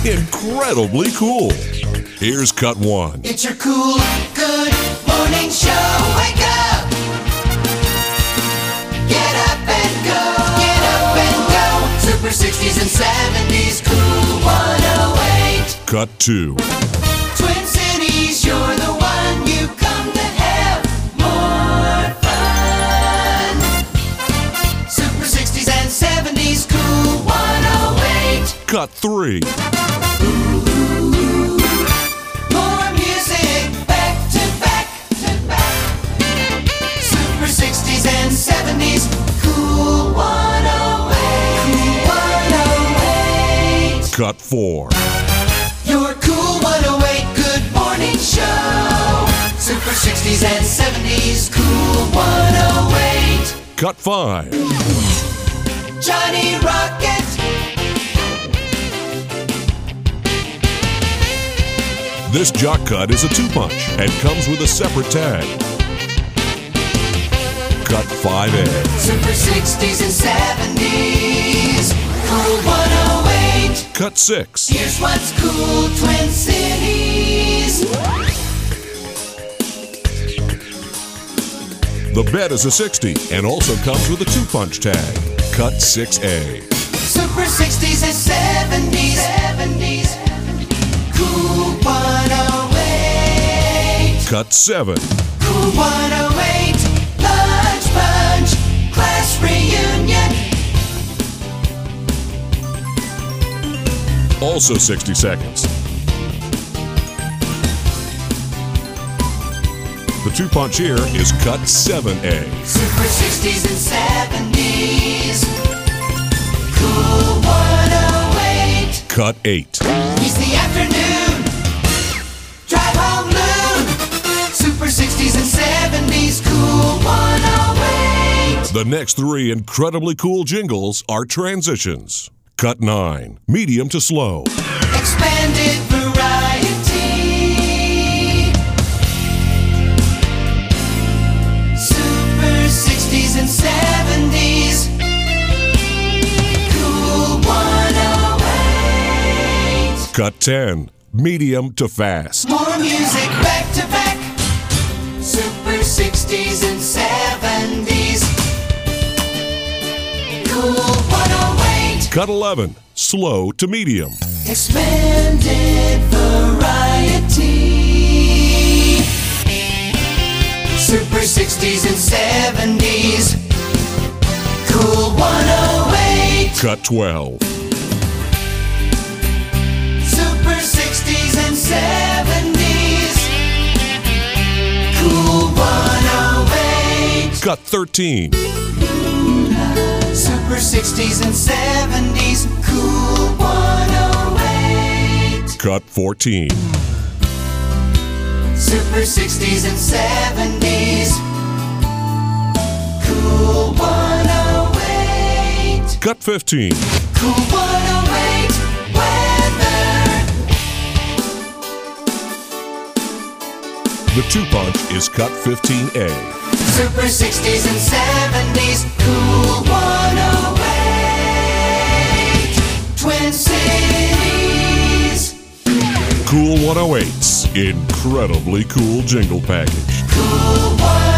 Incredibly cool. Here's cut 1. It's your cool, good morning show. Wake up! Get up and go. Get up and go. Super 60s and 70s, cool 108. Cut 2. Twin Cities, you're the one. You come to have more fun. Super 60s and 70s, cool 108. Cut 3. More music, back to back to back. Super 60s and 70s, cool 108. Cool 108. Cut 4. Your cool 108 good morning show. Super 60s and 70s, cool 108. Cut 5. Johnny Rocket. This jock cut is a 2-punch and comes with a separate tag. Cut 5A. Super 60s and 70s, cool 108. Cut 6. Here's what's cool, Twin Cities. The bed is a 60 and also comes with a 2-punch tag. Cut 6A. Super 60s and 70s, cool 108. Cut 7. Cool 108, Lunch Punch, class reunion. Also 60 seconds. The 2-punch here is cut 7A. Super 60s and 70s, cool 108. Cut 8. It's the afternoon, drive home noon. Super 60s and 70s, cool 108. The next 3 incredibly cool jingles are transitions. Cut 9. Medium to slow. Expanded variety. Super 60s and 70s, cool 108. Cut 10. Medium to fast. More music back to back. Super 60s and 70s, cool 108. Cut 11. Slow to medium. Expanded variety. Super 60s and 70s, cool 108. Cut 12. Super 60s and 70s, cool 108. Cut 13. Super 60s and 70s, cool 108. Cut 14. Super 60s and 70s, cool 108. Cut 15. Cool 108 weather. The 2-punch is cut 15A. Super 60s and 70s, cool 108. Twin Cities. Cool 108's incredibly cool jingle package. Cool 108.